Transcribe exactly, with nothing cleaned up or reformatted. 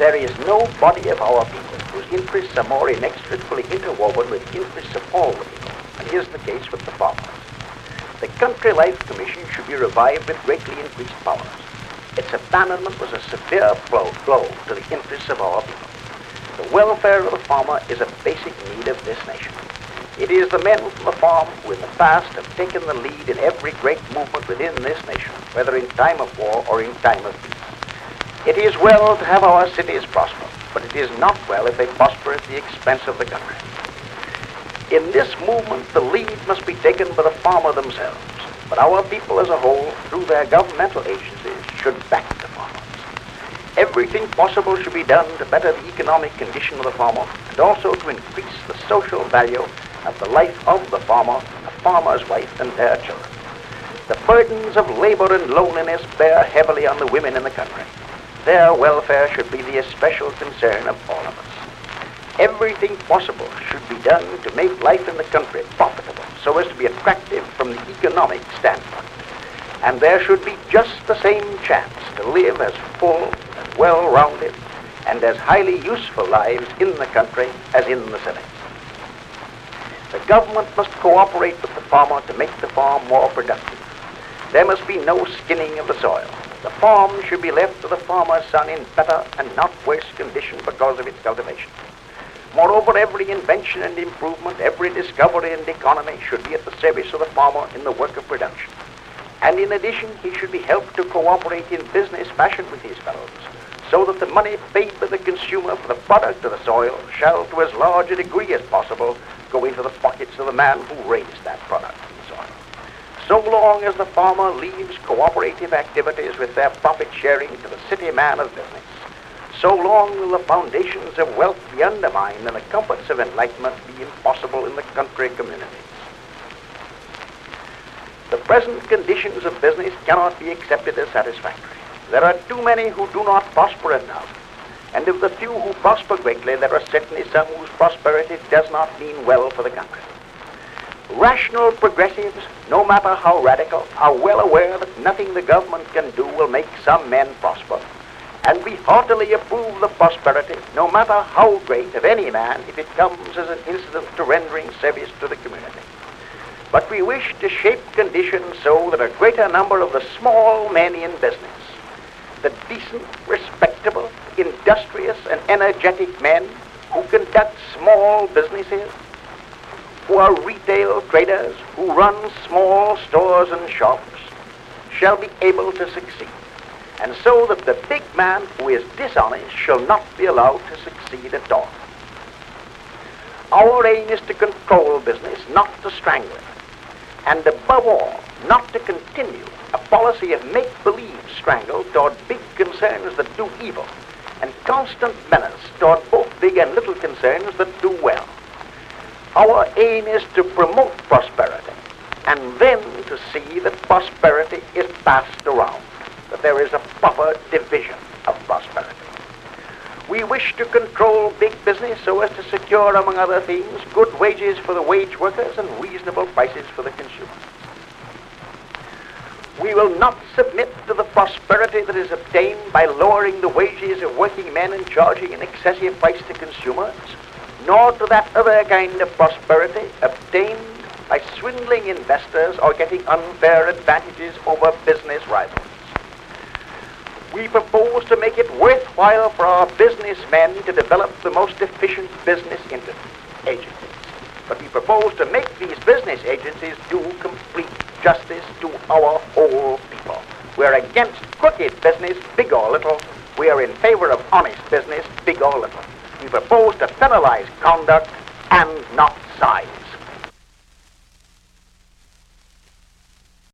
There is no body of our people whose interests are more inextricably interwoven with the interests of all the people, and here's the case with the farmers. The Country Life Commission should be revived with greatly increased powers. Its abandonment was a severe blow, blow to the interests of our people. The welfare of the farmer is a basic need of this nation. It is the men from the farm who in the past have taken the lead in every great movement within this nation, whether in time of war or in time of peace. It is well to have our cities prosper, but it is not well if they prosper at the expense of the country. In this movement, the lead must be taken by the farmer themselves, but our people as a whole, through their governmental agencies, should back the farmers. Everything possible should be done to better the economic condition of the farmer and also to increase the social value of the life of the farmer, the farmer's wife, and their children. The burdens of labor and loneliness bear heavily on the women in the country. Their welfare should be the especial concern of all of us. Everything possible should be done to make life in the country profitable so as to be attractive from the economic standpoint. And there should be just the same chance to live as full, as well-rounded, and as highly useful lives in the country as in the cities. The government must cooperate with the farmer to make the farm more productive. There must be no skinning of the soil. The farm should be left to the farmer's son in better and not worse condition because of its cultivation. Moreover, every invention and improvement, every discovery and economy should be at the service of the farmer in the work of production. And in addition, he should be helped to cooperate in business fashion with his fellows, so that the money paid by the consumer for the product of the soil shall, to as large a degree as possible, go into the pockets of the man who raised that product from the soil. So long as the farmer leaves cooperative activities with their profit sharing to the city man of business, so long will the foundations of wealth be undermined and the comforts of enlightenment be impossible in the country communities. The present conditions of business cannot be accepted as satisfactory. There are too many who do not prosper enough, and of the few who prosper greatly, there are certainly some whose prosperity does not mean well for the country. Rational progressives, no matter how radical, are well aware that nothing the government can do will make some men prosper, and we heartily approve the prosperity, no matter how great, of any man if it comes as an incident to rendering service to the community. But we wish to shape conditions so that a greater number of the small men in business, the decent, respectable, industrious, and energetic men who conduct small businesses, who are retail traders, who run small stores and shops, shall be able to succeed, and so that the big man who is dishonest shall not be allowed to succeed at all. Our aim is to control business, not to strangle it, and above all, not to continue a policy of make-believe strangle toward big concerns that do evil, and constant menace toward both big and little concerns that do well. Our aim is to promote prosperity, and then to see that prosperity is passed around, that there is a proper division of prosperity. We wish to control big business so as to secure, among other things, good wages for the wage workers and reasonable prices for the consumers. We will not submit to the prosperity that is obtained by lowering the wages of working men and charging an excessive price to consumers, nor to that other kind of prosperity obtained by swindling investors or getting unfair advantages over business rivals. We propose to make it worthwhile for our businessmen to develop the most efficient business agencies. But we propose to make these business agencies do complete justice to our whole people. We're against crooked business, big or little. We are in favor of honest business, big or little. We propose to penalize conduct and not size.